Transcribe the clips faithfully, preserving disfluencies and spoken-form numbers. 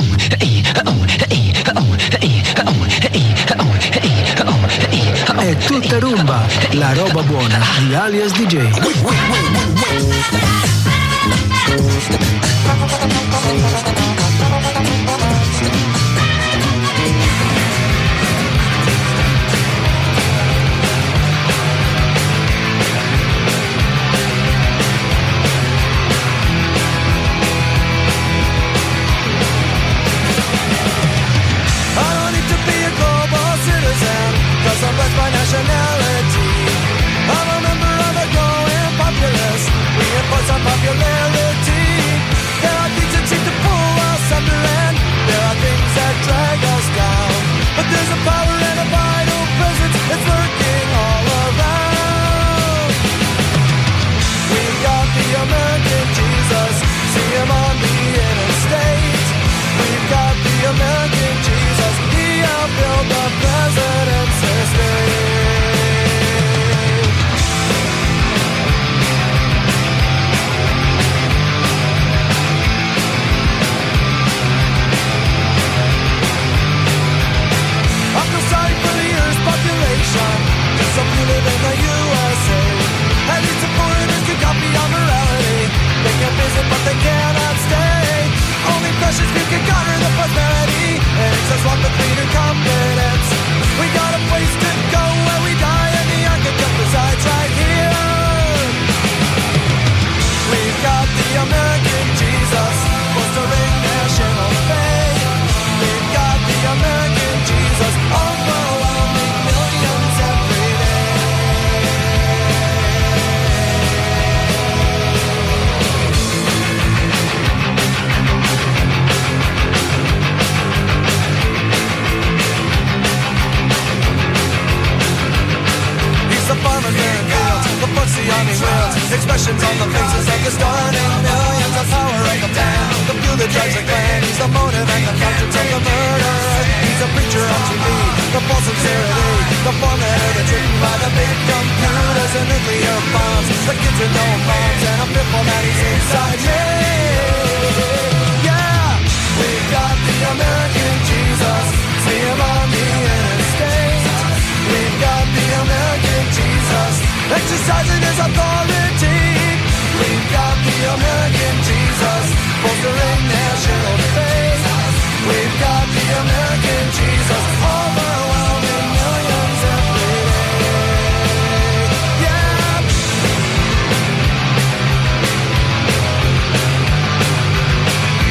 È tutta rumba, la roba buona di Alias D J. I'm blessed by nationality. I'm a member of a growing populace. We enforce our popularity. There are things that seem to pull us under, and there are things that drag us down. But there's a power and a vital presence that's lurking all around. We've got the American Jesus, see him on the interstate. We've got the American Jesus, he outbuilt the president's estate. I feel sorry for the Earth's population, just some who live in the U S A. At least the foreigners can copy our morality. They can visit but they cannot stay. Only precious few can garner the prosperity, and it's just one for cleaner confidence. We got a place to go where we die, and the architect resides right here. We've got the American Jesus, fostering national faith. We've got the American Jesus, overwhelming millions every day. The farmers in fields, the books the army wields, expressions on the faces of the starting millions. The power of the plan, the fuel that drives the clan. He's the motive and the conscience of the murder. He's a preacher on T V, the false sincerity, the formula that's written by the big computers and nuclear bombs. The kids with no moms and a pitbull that he's inside me. Yeah, we've got the American Jesus, see him on the interstate. We've got the American Jesus, exercising his authority. We've got the American Jesus, bolstering national faith. We've got the American Jesus, overwhelming millions every day. Yeah.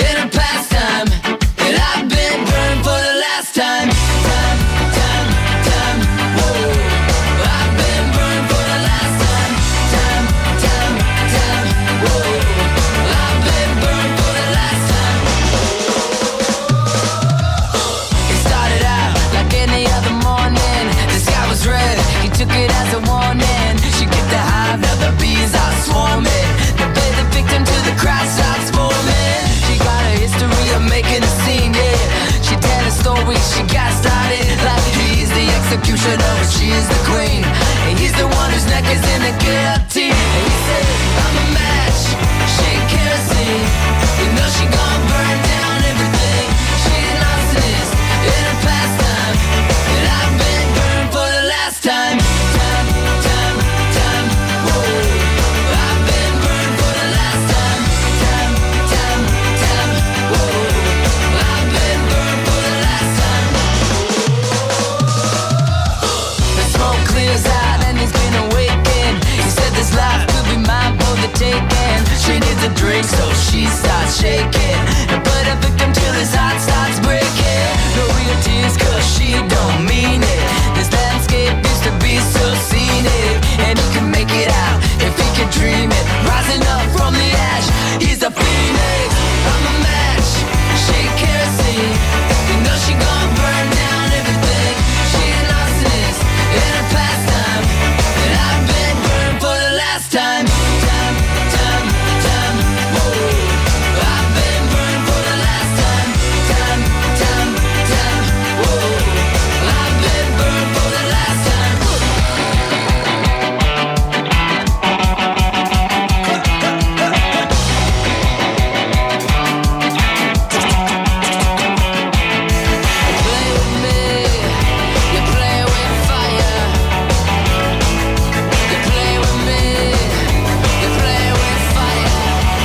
in a pastime, and I've been burned for the last time. Time, time, time, whoa. I've been burned for the last time. Time, time, time, whoa. I've been burned for the last time. It started out like any other morning. The sky was red, he took it as a warning. She get the hive, now the bees are swarming. They play the victim till the crowd starts forming. She got a history of making a scene, yeah. She tell a story, she got started like he's the executioner, but she is the queen. And he's the one whose neck is in the guillotine. And he said, I'm a match, she ain't kerosene. You know she gon' burn down everything. She's an arsonist in her pastime, and I've been burned for the last time. Time, time, time, whoa. I've been burned for the last time. Time, time, time, whoa. I've been burned for the last time. The smoke clears out and he's been awakened. He said this life could be mine for the taking. She needs a drink so she starts shaking, and put a victim till his heart starts breaking. No real tears cause she don't mean it. This landscape used to be so scenic, and he can make it out if he can dream it. Rising up from the ash, he's a phoenix. I'm a match, she ain't kerosene. You know she gon' burn down everything. She's an arsonist in her pastime, and I've been burned for the last time. Time, time, time, whoa. I've been burned for the last time. Time, time, time, whoa. I've been burned for the last time. Play with me, you play with fire. You play with me, you play with fire.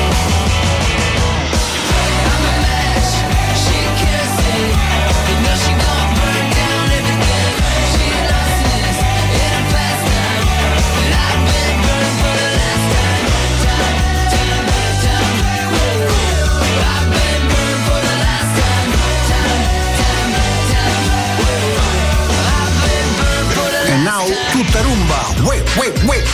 I'm a match, she ain't kerosene. You know she gon' burn down everything. She an arsonist in her pastime, and I've been burned for the last time. Time, time, time, whoa. I've been burned for the last time. Time, time, time, whoa. I've been burned for the last time. And now tutta rumba. Wait, wait, wait.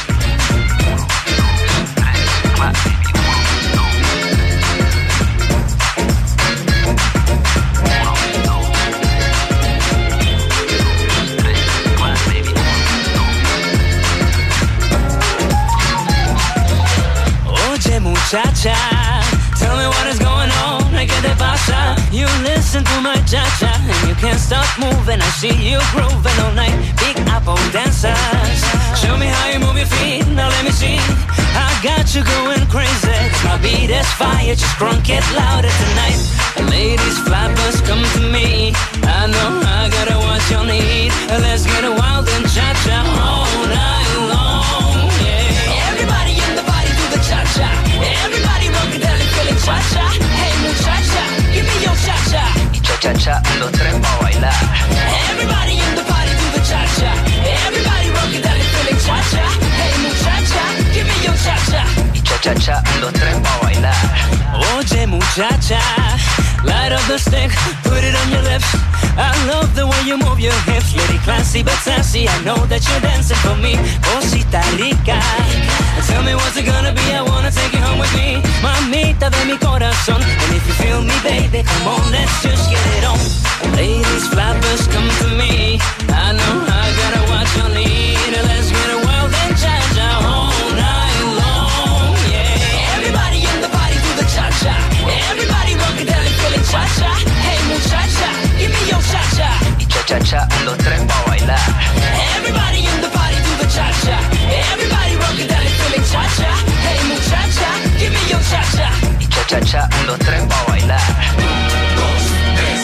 Oye muchacha, tell me what is going on, ¿qué te pasa? You listen to my cha-cha and you can't stop moving. I see you grooving all night, Big Apple dancers. Show me how you move your feet, now let me see. I got you going crazy, my beat is fire, just crunk it louder tonight. Ladies, flappers, come to me. I know I gotta what you need. Let's get a wild and cha-cha all night long, yeah. Everybody in the body do the cha-cha. Everybody rockadelly feeling cha-cha. Hey muchacha, give me your cha-cha. Y cha-cha-cha, los tres pa' bailar. Everybody in the party do the cha-cha. Everybody rockadelly feeling cha-cha. Hey muchacha, give me your cha-cha. Y cha-cha-cha, los tres pa' bailar. Oye muchacha, light up the stick, put it on your lips. I love the way you move your hips, lady classy but sassy. I know that you're dancing for me, cosita rica. Tell me what's it gonna be, I wanna take you home with me. Mamita de mi corazón, and if you feel me baby, come on, let's just get it on. Ladies, flappers, come to me. I know I gotta watch your lead. Let's get a wild and cha-cha all night long, yeah. Everybody in the party do the cha-cha. Everybody rockadelly feeling cha-cha. Hey muchacha, give me your cha-cha. Y cha-cha-cha, los tres pa' bailar. Everybody in the party do the cha-cha. Everybody rockadelly feeling cha-cha. Hey muchacha, give me your cha-cha. Y cha-cha-cha, los tres pa' bailar. Dos, tres,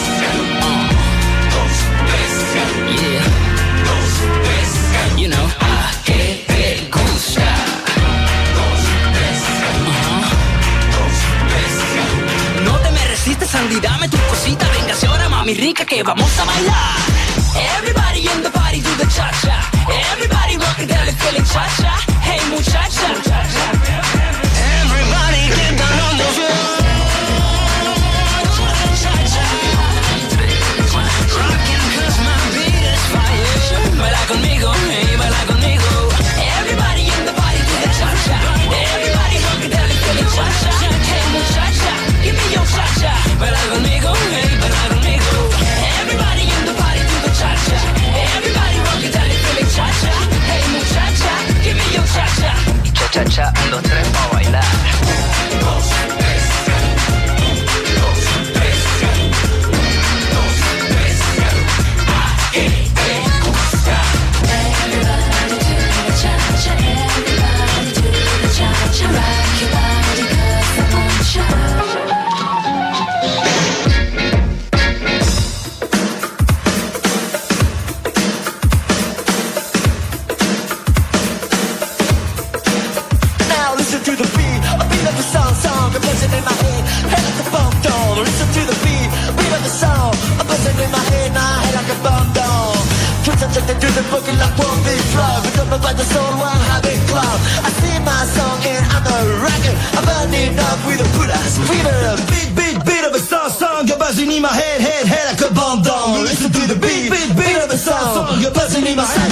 dos, tres, yeah. Dos, tres, you know. A que te gusta. Dos, tres, uh-huh. Dos, tres. No te me resistes, Sandy, dame tu cosita. Véngase ahora, mami rica, que vamos a bailar. Everybody in the party do the cha-cha. Everybody rockadelly feeling cha-cha. Hey muchacha. Everybody get down on the floor. in my head, my head like a bomb doll. Twins are jumping through the boogie like one big flow. We don't know about the soul, one habit club. I sing my song and I'm a rocker. I'm burning up with a put ass fever. Beat, beat, beat of a song, song. You're buzzing in my head, head, head like a bomb doll. Listen to the beat, beat, beat of a song, song. You're buzzing in my head.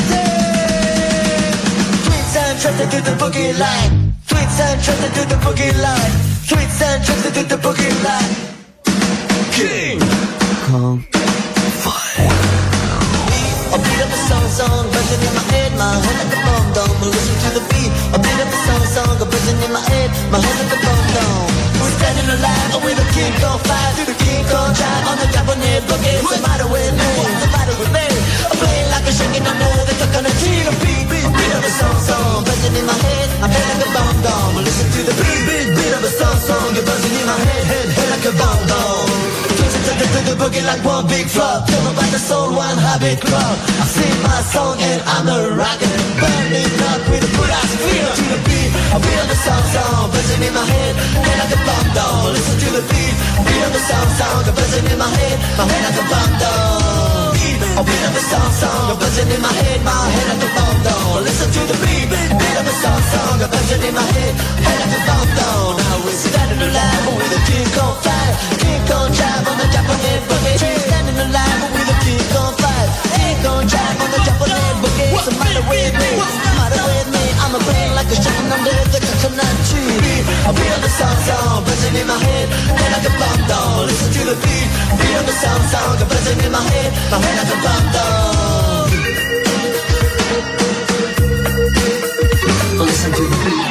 Twins and trusted to the boogie line. Twins and trusted to the boogie line. Twins and trusted to the boogie line. King Kong Fire. A beat of a song, song, buzzing in my head, my head like a bomb dome. Listen to the beat. A beat of a song, song, buzzing in my head, my head like a bomb dome. We're standing alive with a King Kong fire, through the King Kong drive on the Japanese boogie. What's the matter with me? What's the matter with me? I'm playing like a shaking under the coconut tree. A beat, beat, beat of a song, song, buzzing in my head, my head like a bomb dome. Listen to the beat, beat, beat of a song, song, you're buzzing in my head, head, head like a bomb dome. To the boogie like one big flop. Tell me about the soul, one habit club. I sing my song and I'm a rocker. Burning up with a good ass feel to the beat. I feel the sound sound buzzing in my head, head like a bomb down. Listen to the beat, feel the sound sound buzzing in my head, my head like a bomb down. I feel the sound sound buzzing in my head, my head like a bomb down. Listen to the beat, feel the sound sound buzzing in my head, head like a bomb down. Now we're standing alive with a King Kong fire, King Kong drive on the Japanese boogie. Standing alive with a King Kong fire, King Kong drive on the Japanese boogie. What's the matter with me? What's the matter with me? I'm a brain like a chicken under the coconut tree. I feel the sound sound buzzing in my head, head like a bomb down. Listen to the beat, feel the sound sound buzzing in my head, my head like a bomb down. Listen to the beat.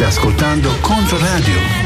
Stai ascoltando Controradio.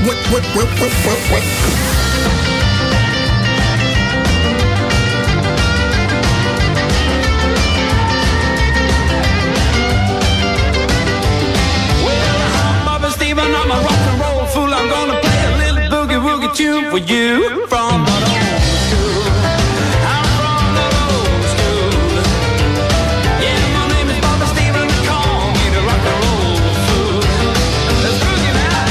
Whip, whip, whip, whip, whip, whip. Steven, I'm a rock and roll fool. I'm gonna play a little boogie woogie tune for you from the old school. I'm from the old school. Yeah, my name is Bobby Steven. They call me the rock and roll fool. Let's boogie now.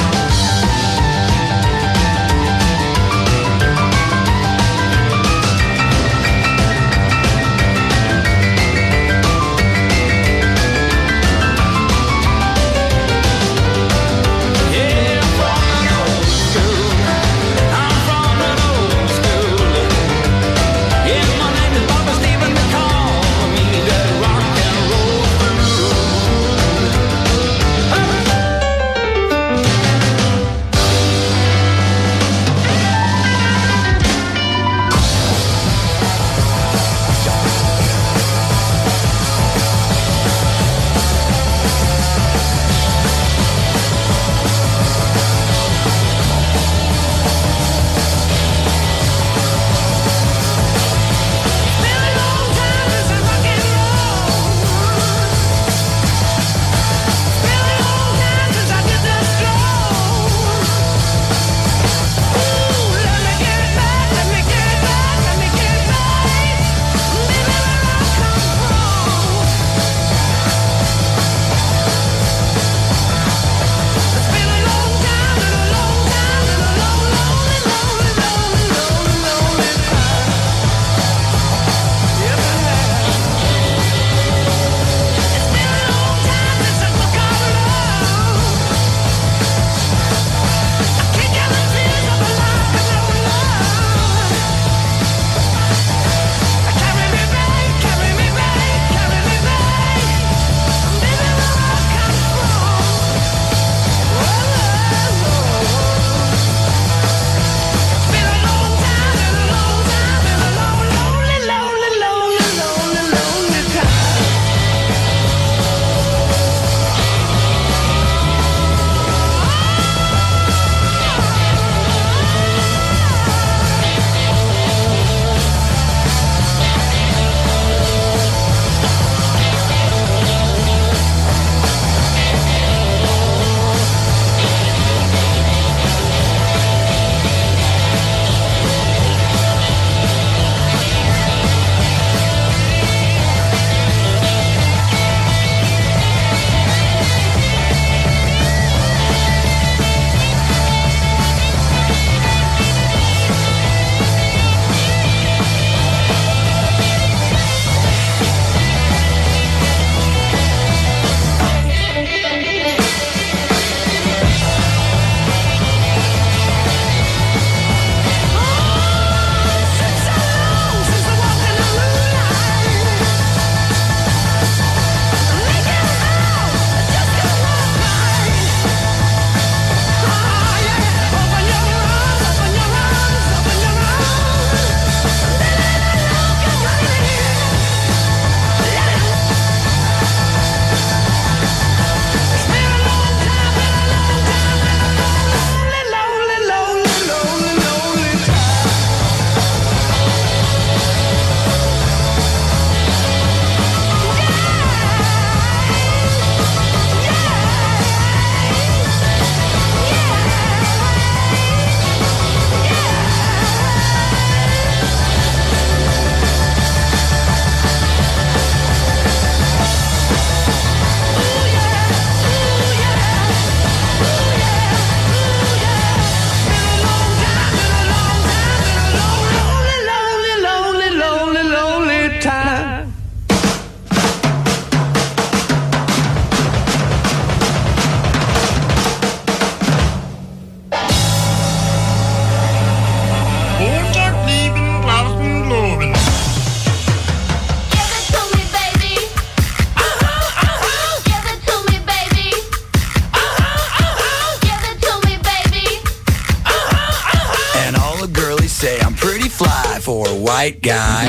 for a white guy.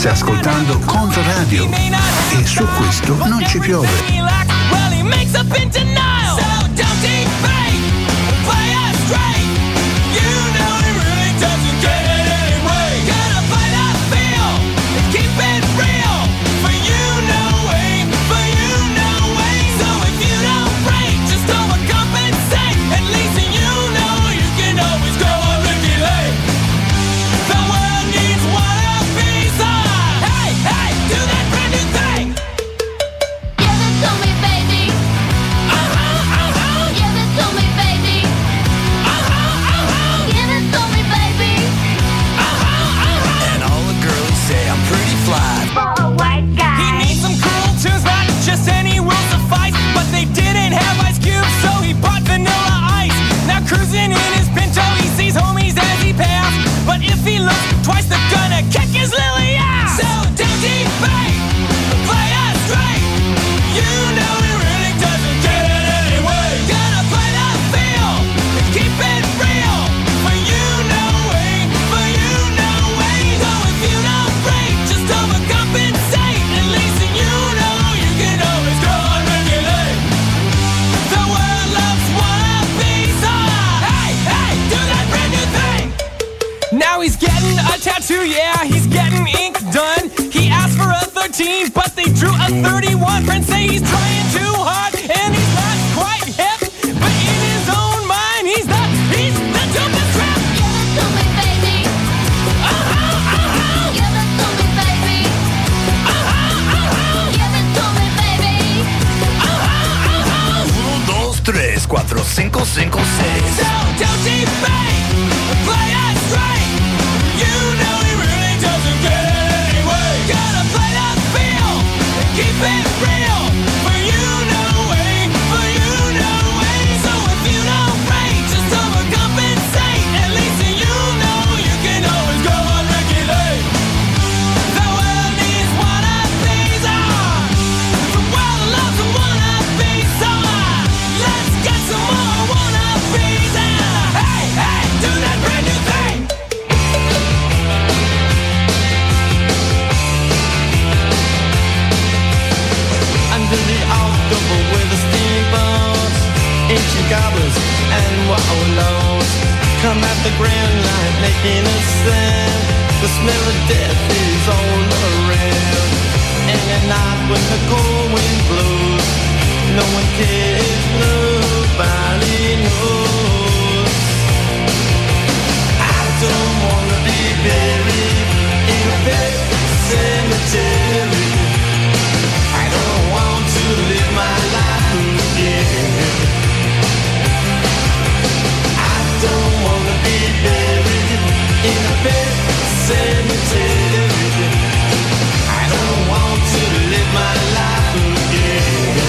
Stai ascoltando Controradio e su questo non ci piove. Well, he makes up in denial. So don't debate, play us straight. You know he really doesn't get it anyway. Gotta play that feel and keep it real. For you, no way, for you, no way. So if you don't break, just overcompensate. At least you know you can always go on Ricky Lake. The world needs one of these. Hey, hey, do that brand new thing. Give it to me, baby. Uh-huh, uh-huh. Give it to me, baby. Uh-huh, uh-huh. Give it to me, baby. Uh-huh, uh-huh. And all the girls say I'm pretty fly. For a white guy. He needs some cool tunes, not just any will suffice. But they didn't have Ice Cube, so he bought Vanilla Ice. Now cruising in his Pinto, he sees homies as he passed. But if he looks twice, they're gonna kick his lily ass. So don't debate, play us straight. You know he really doesn't get it anyway. Gotta play that feel and keep it real. For you, no way, for you, no way. So if you don't break, just overcompensate. At least you know you can always go on regulate. The world loves one of these. Hey, hey, do that brand new thing. Now he's getting a tattoo, yeah, he's getting ink done. He asked for a thirteen, but they drew a thirty-one. Friends say he's trying too hard, and he's not quite hip. But in his own mind, he's the, he's the dopest crap. Give it to me, baby. Uh-huh, uh-huh, Give it to me, baby. uh-huh, uh-huh, Give it to me, baby. uh-huh, uh-huh. Uno, dos, tres, cuatro, cinco, cinco, seis. So don't debate, play us straight. You know he really doesn't get it anyway. Gotta play that feel and keep it real. For you, no way, for you, no way. So if you don't break, just overcompensate. At least you know you can always go on regulate. The world needs one of these. Ah, the world loves a one of these. Ah, let's get some more one of these. Ah, hey, hey, do that brand new thing. Under the October with the steamboats, ancient goblins and wallows come at the grand line making a sound. The smell of death is all around. And at night when the cold wind blows, no one cares, nobody knows. I don't wanna be buried in a pet cemetery. I don't want to live my life again. I don't wanna be buried in a pet cemetery. I don't want to live my life again.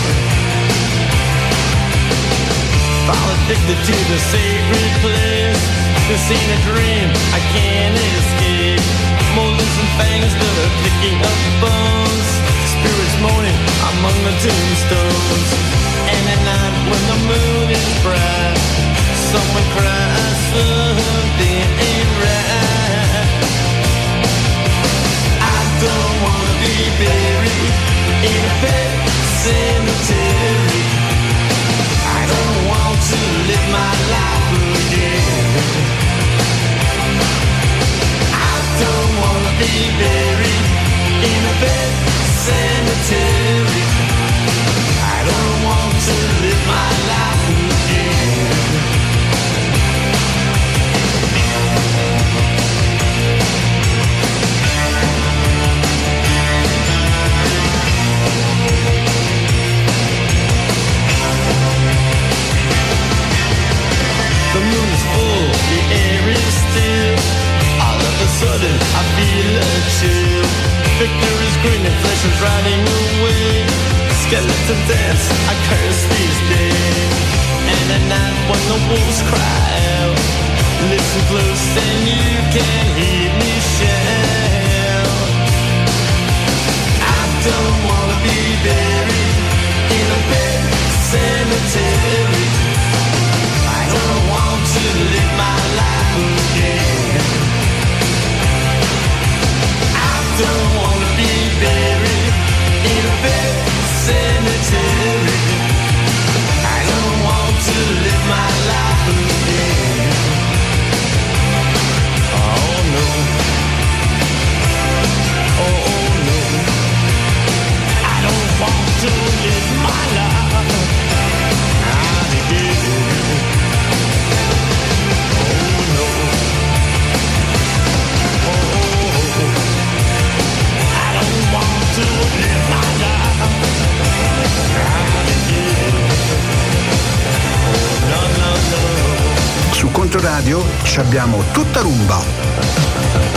Fall addicted to the sacred place. This ain't a dream, I can't escape. Molars and fangs that are picking up bones. Spirits moaning among the tombstones. And at night when the moon is bright, someone cries something ain't right. I don't wanna be buried in a pet cemetery. I don't want to live my life again. I don't wanna be buried in a pet cemetery. I don't want to live my life again. The moon is full, the air is still. All of a sudden I feel a chill. Victor is grinning, flesh is riding away. Skeleton dance, I curse these days. And at night when the wolves cry out, listen close and you can hear me shout. I don't wanna be buried in a pet cemetery. I don't want to live my life again. I don't want cemetery. I don't want to live my life again. Oh no. Oh no. I don't want to live my life again. Oh no. Oh, I don't want to live my life again. Oh no no no. Su Controradio ci abbiamo tutta rumba.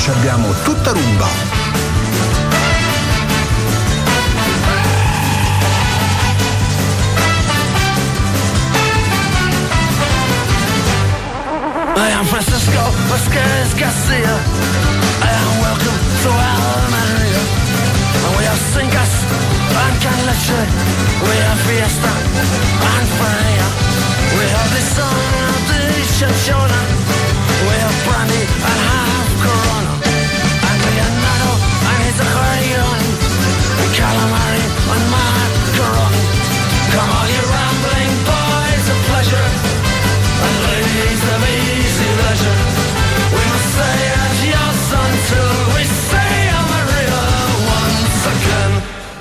ci abbiamo tutta rumba. I am Francisco Vasquez Garcia. I am welcome to Almeria. And we have Cingas and Canleche. We have Fiesta and Fania. We have the sun of the Shoshona. We have brandy and half Corona. And Leonardo and his accordion. And calamari and macaroni. Come on, you rambling boys of pleasure. And ladies of easy leisure. We must say adios until we say Amaria once again.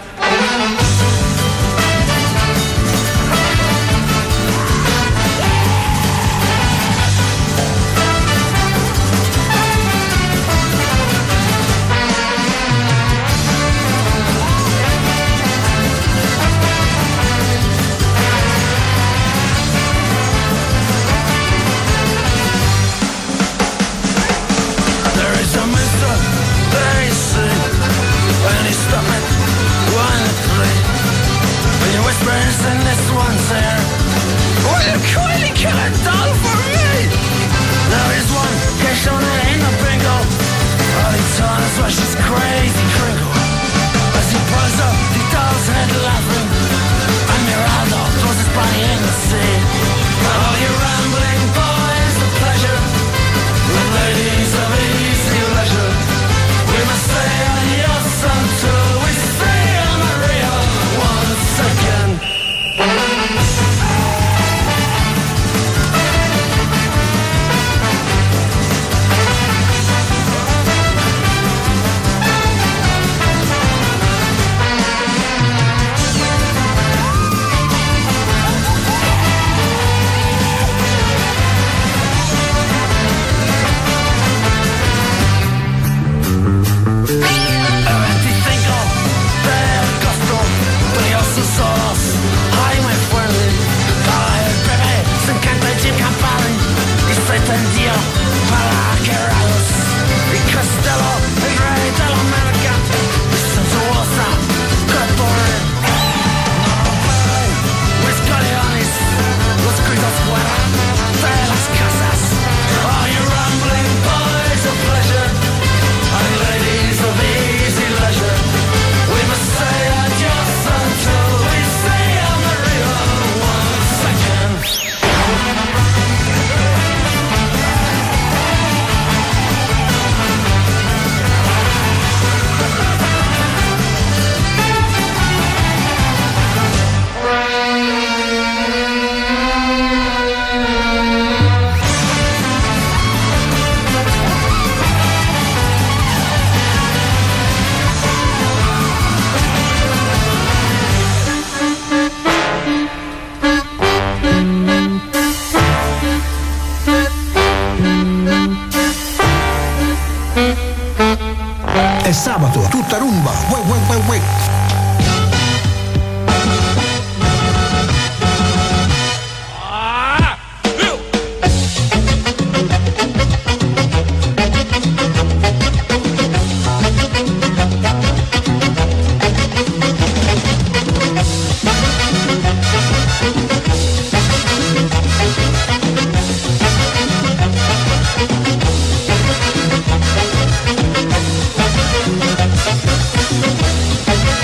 And this one's there. Will you kindly kill a doll for me? There is one cash on it in the bingo. All he told us was she's crazy crinkle. As he pulls up the doll's head laughing, and Miraldo throws his body in the sea. All you rambling boys of pleasure, with ladies of easy leisure, we must say adios until we say Amaria once again. Dio para Keralos y Costello, el rey de la América, sensuosa, corpórea. With Corleones, los gritos fuera de las casas. All you rambling boys of pleasure, and ladies of easy leisure, we must say adios until we say Amaria once again. È sabato, tutta rumba. Uè, uè, uè, uè. Thank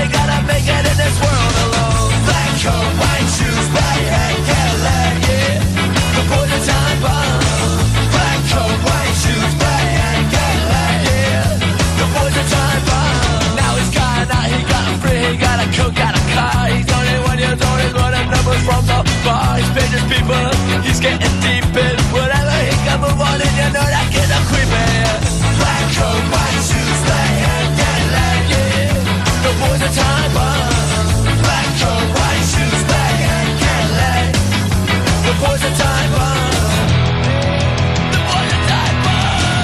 ain't gotta make it in this world alone. Black coat, white shoes, black hat, Cadillac, yeah. The poison time bomb. Black coat, white shoes, black hat, Cadillac, yeah. The poison time bomb. Now he's got, now he got free, he got a coat, got a car. He's twenty-one years old, he's running numbers from the bar. He's paying his people, he's getting deep in whatever he can move on, and you know that kid a creepin'. Black coat, white shoes, black hat, Cadillac, yeah. The boys are time bomb. Black coat, white shoes, black hat, Cadillac. The boys are time bomb. The boys are time bomb.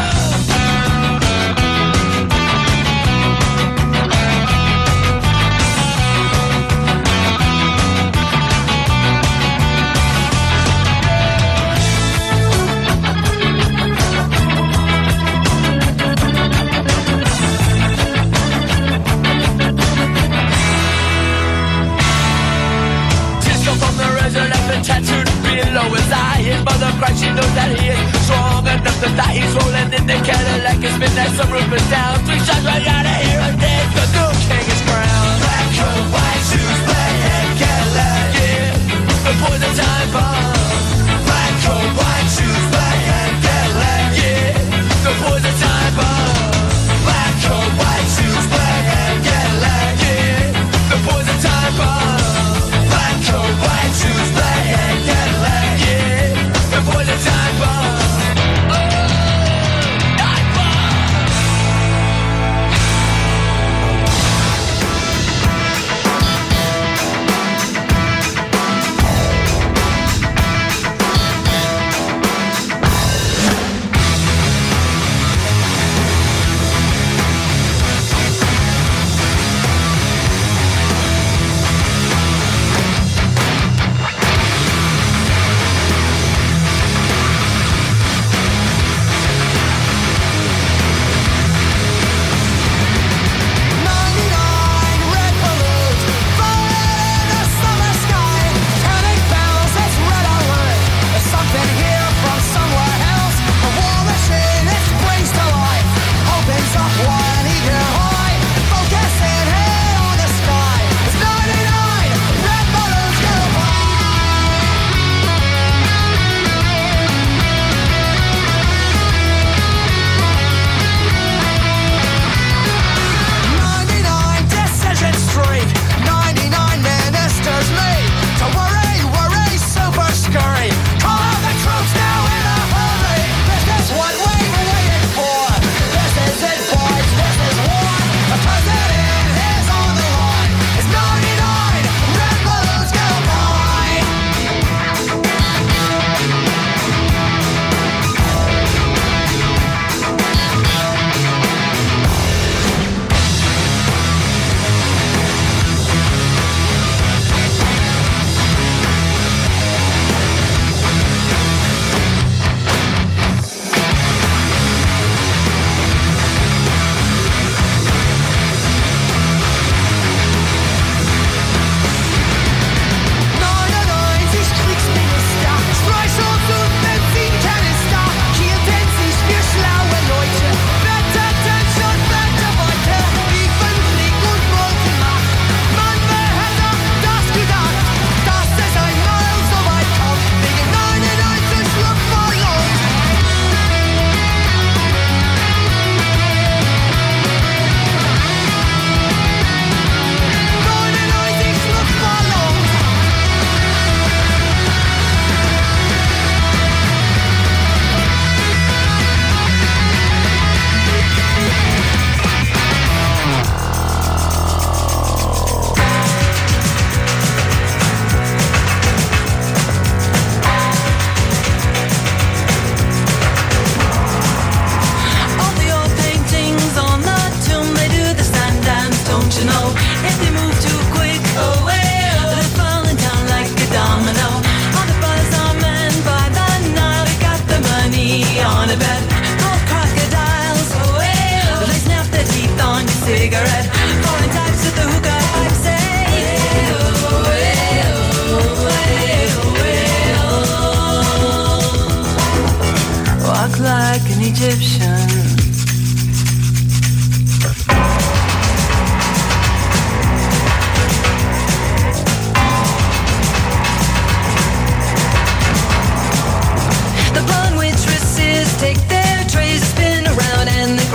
Tattooed below his eye. His mother cries, she knows that he is strong enough to die. He's rolling in the Cadillac, his midnight, some roof is down. Three shots right out of here and dead. The new king is crowned. Black coat, white shoes, black hat, Cadillac, yeah. The boys are time bomb. Black coat, white shoes, black hat, Cadillac, yeah. The boys are time bomb. Black coat, white shoes, black hat, Cadillac, yeah. The boys are time bomb. Black coat, white shoes, black hat, Cadillac, yeah. The boys are time bomb. Oh, time bomb.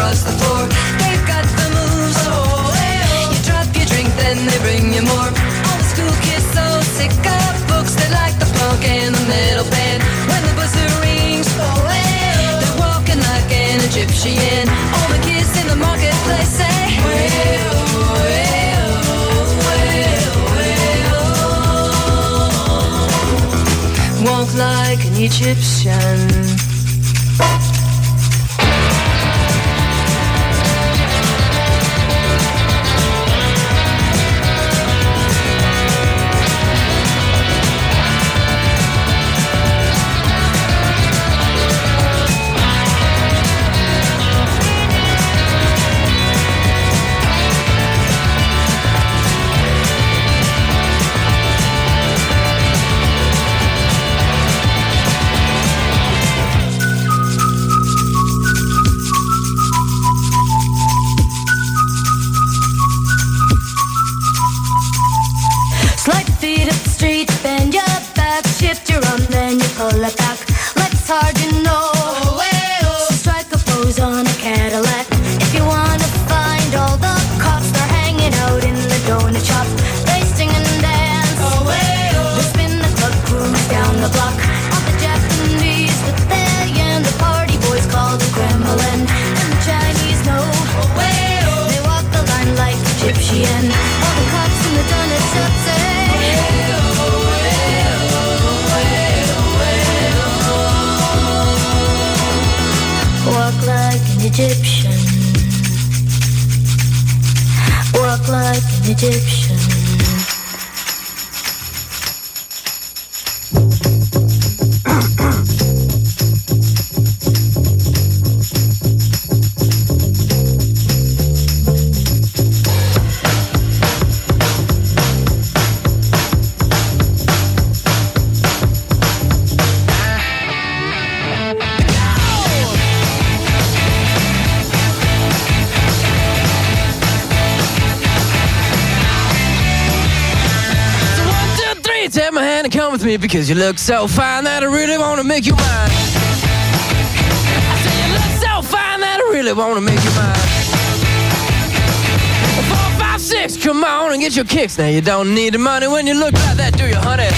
across the floor. They've got the moves, oh, hey, oh. You drop your drink, then they bring you more. All the school kids so sick of books, they like the punk and the metal band. When the buzzer rings, oh, hey, oh. They're walking like an Egyptian. All the kids in the marketplace say, way, oh, way, oh, way, oh, way, oh. Walk like an Egyptian. Pull it back, let's hard, you know. Oh, hey, oh. So strike a pose on a Cadillac. If you wanna find all the cops, they're hanging out in the donut shop. They sing and dance. Oh, hey, oh. They spin the club cruise down the block. All the Japanese with they and the party boys call the Kremlin. And the Chinese know. Oh, hey, oh. They walk the line like Egyptian. All the cops in the donut shop say, hey, oh. Walk like an Egyptian. Walk like an Egyptian. Take my hand and come with me because you look so fine that I really want to make you mine. I say you look so fine that I really want to make you mine. Four, five, six, come on and get your kicks. Now you don't need the money when you look like that, do you, honey?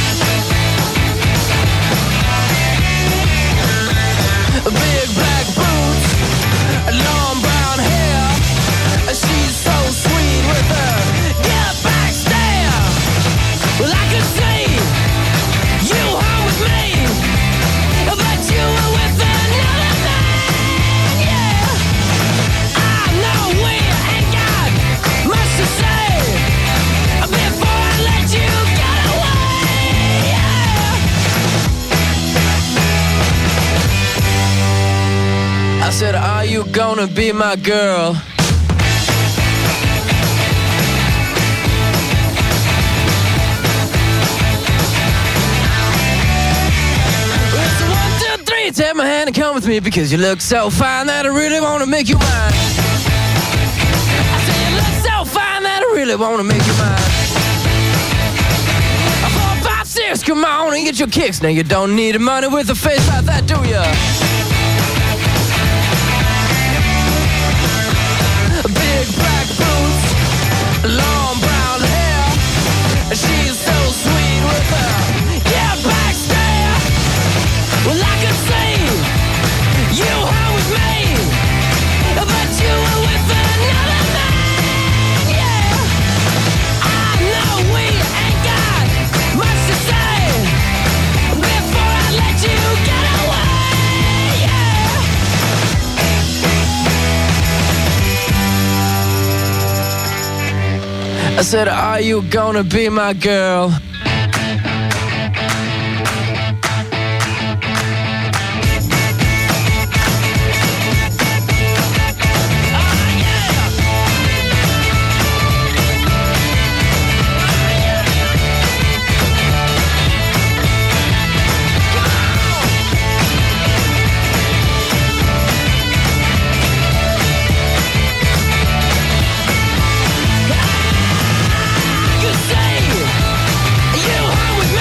Big black boots, long brown hair. She's so sweet with her get back stare. Well, I could see you home with me, but you were with another man, yeah. I know we ain't got much to say before I let you get away, yeah. I said, are you gonna be my girl? Take my hand and come with me because you look so fine that I really want to make you mine. I say you look so fine that I really want to make you mine. Four, five, six, come on and get your kicks. Now you don't need the money with a face like that, do ya? Big black boots, long brown hair. She's so sweet with her yeah, back stare. Well, I could see you home with me, but you were with another man, yeah. I know we ain't got much to say before I let you get away, yeah. I said, are you gonna be my girl? You say you home with me.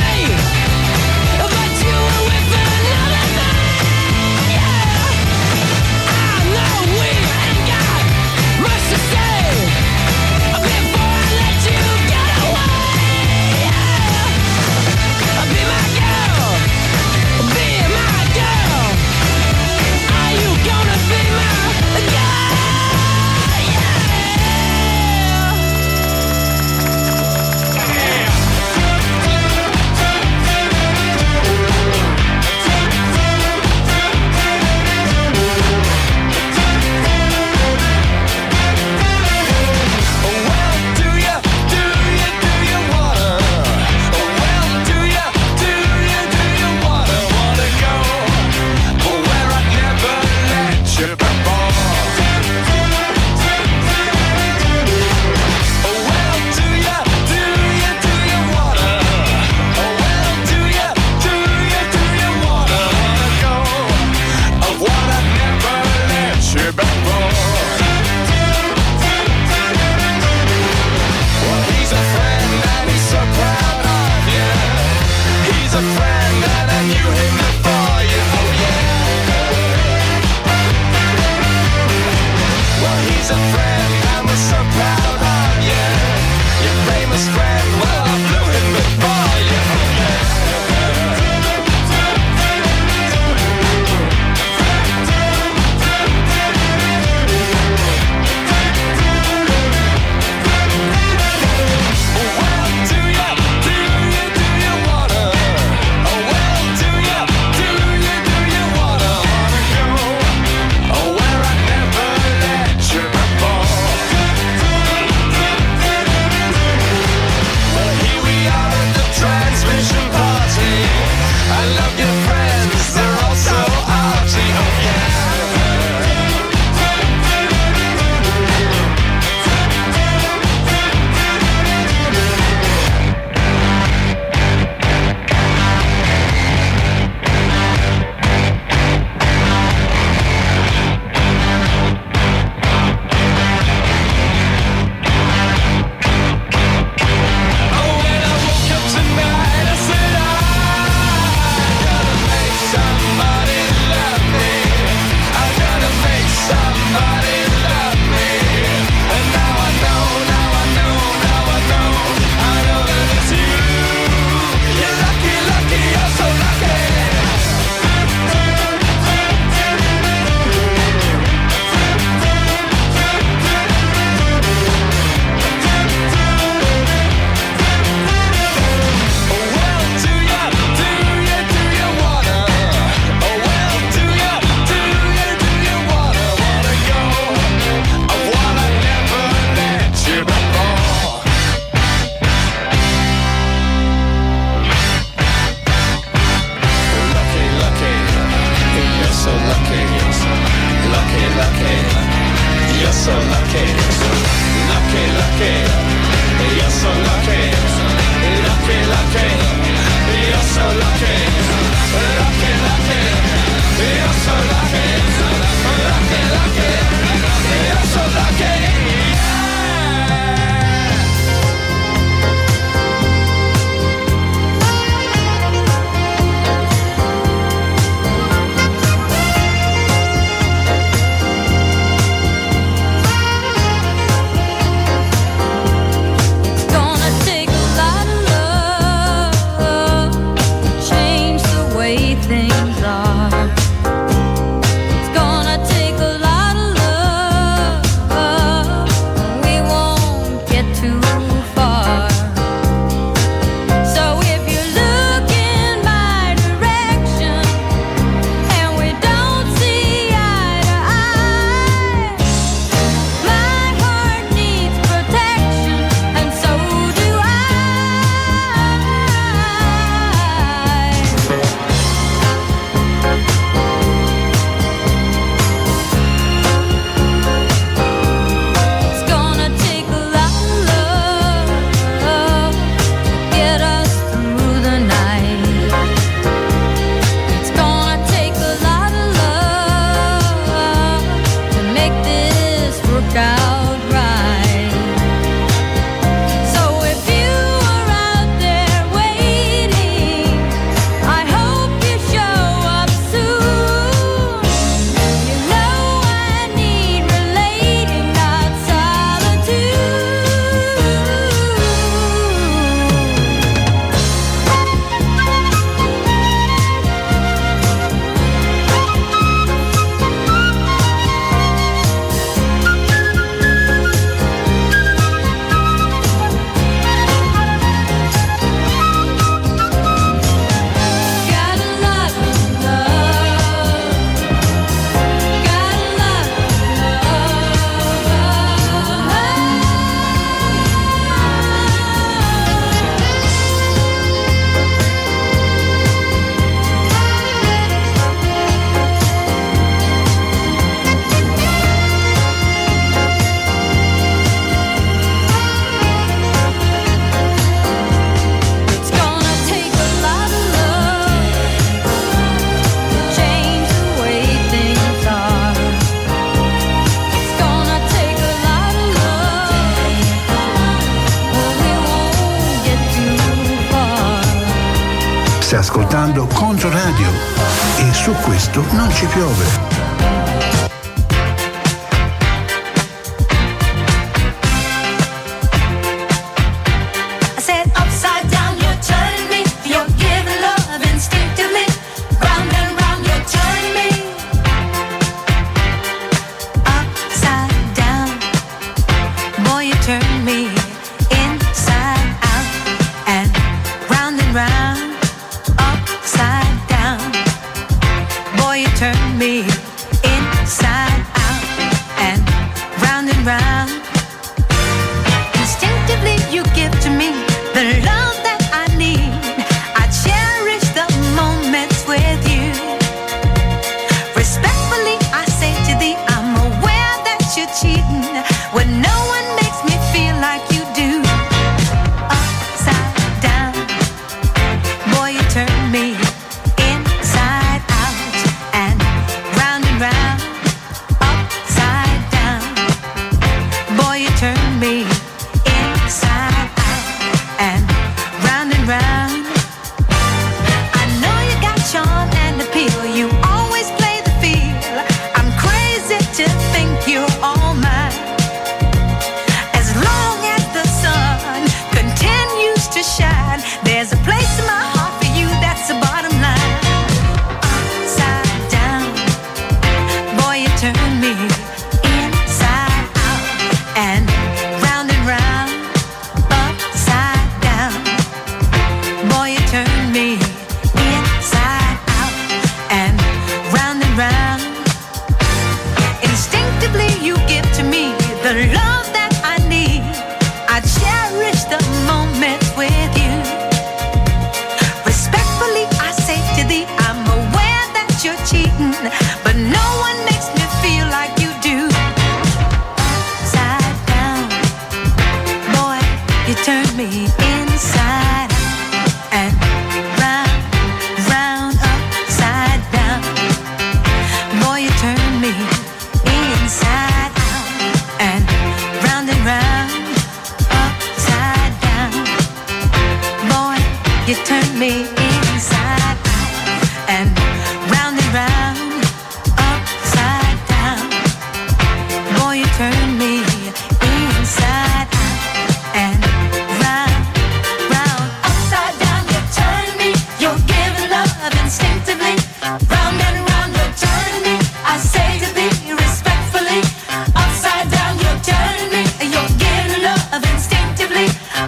Stai ascoltando Controradio e su questo non ci piove.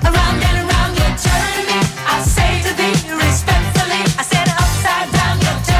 Around and around, you're turning me. I say to thee respectfully. I said upside down, you're turning me.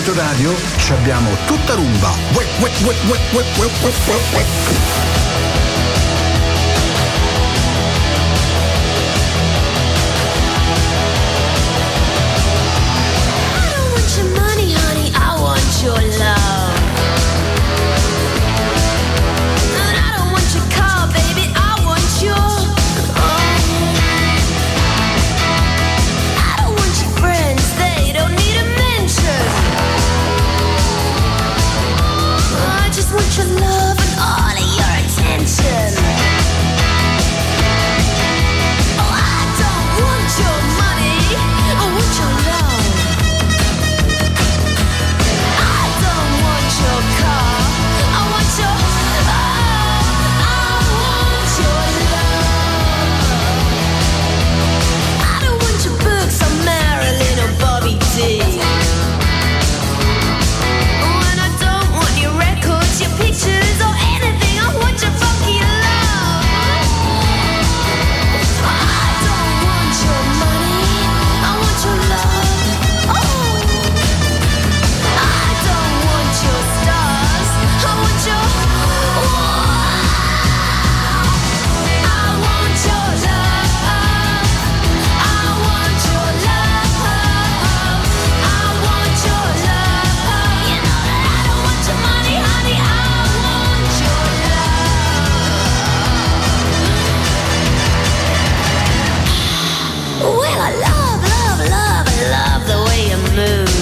Controradio ci abbiamo tutta rumba. Uè, uè, uè, uè, uè, uè, uè, uè, uè. Your love, and I don't want your car, baby. I want your. Oh. I don't want your friends; they don't need a mention. I just want your love and all of your attention. Oh, I don't want your money; I want your love. Your car, I want your, oh, I want your love. I don't want your books on Marilyn or Bobby D. And I don't want your records, your pictures or anything. I want your funky love. I don't want your money, I want your love. Oh, I don't want your stars, I want your, I want your love, I want your love, I want your love. You know that I don't want your money, honey, I want your love. Well, I love, love, love, I love the way you move.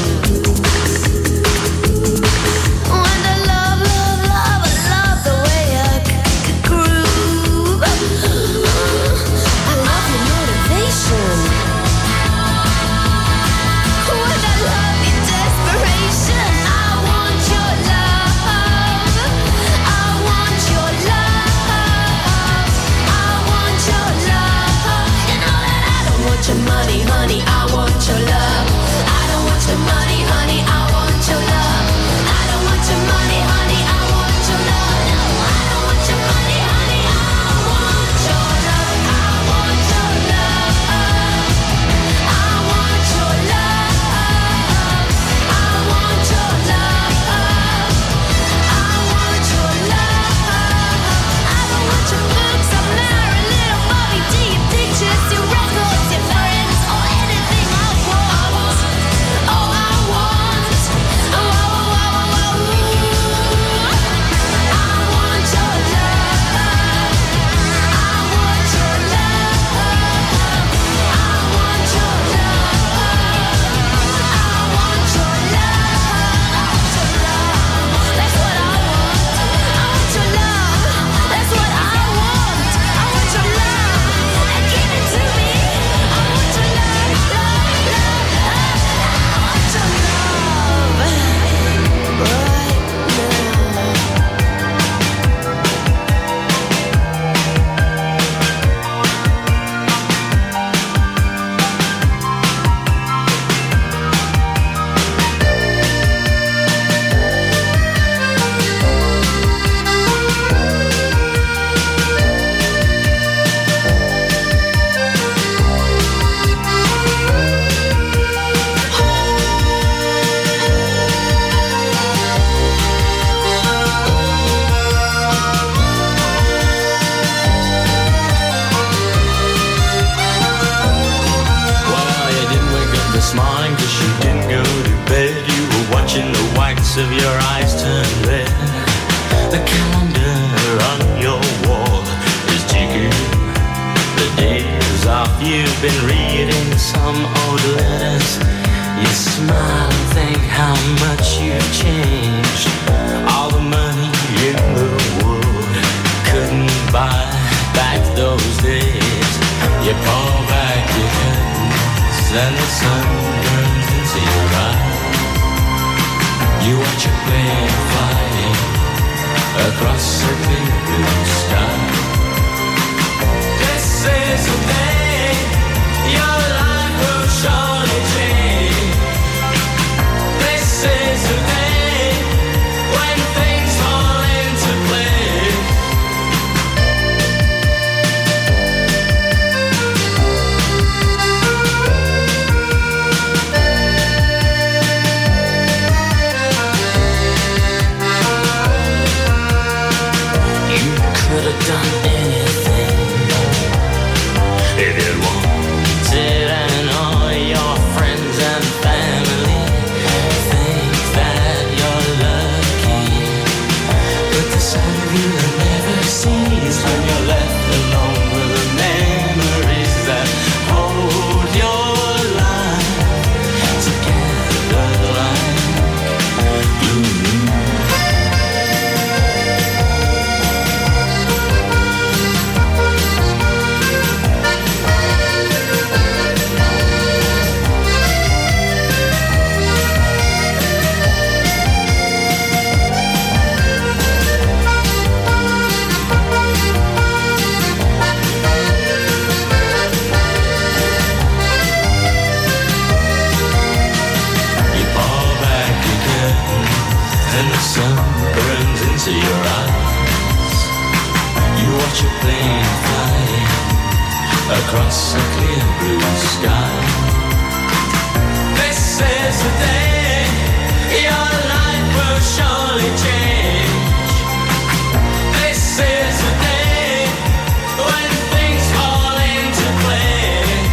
Your money, honey, I want your love. I don't want your money, honey, I want your love. I don't want your money, honey, I want your love. No, I don't want your money, honey, I want your love. I want your love. I want your love. I want your love. I want your love. I don't want your books of Marilyn or Bobby D, your pictures, your records, your friends, or anything I want. Oh, I want. Oh, oh, oh, oh, oh. I want your love. I want your love. I want your love. I want your love. Your love. That's what I want. I want your love. That's what I want. I want your love. And give it to me. I want your love, love, love, love. I want your love right Well, you didn't wake up this morning 'cause you didn't go to bed. You were watching the whites of your eyes turn red. The calendar on your wall is ticking. The days off, you've been reading some old letters. You smile and think how much you've changed. All the money in the world couldn't buy back those days. You pull back your curtains and the sun burns into your eyes. You watch a plane flying across a big blue sky. This is the day your life will surely change. This is the day when things fall into place. a clear blue sky. This is the day your life will surely change. This is the day when things fall into place.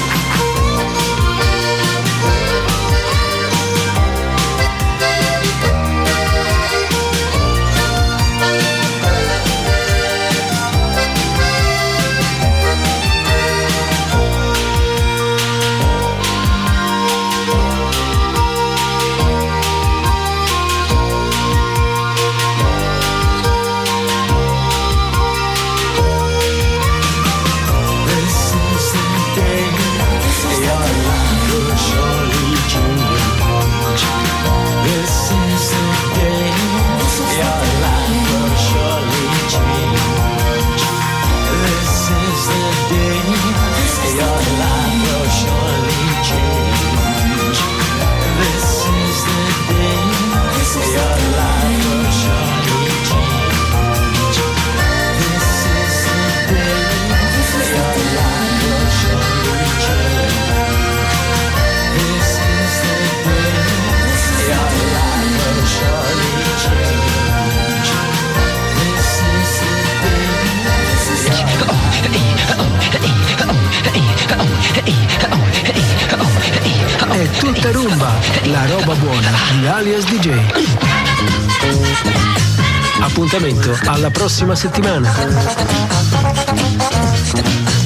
È tutta rumba, la roba buona di Alias D J. Appuntamento alla prossima settimana.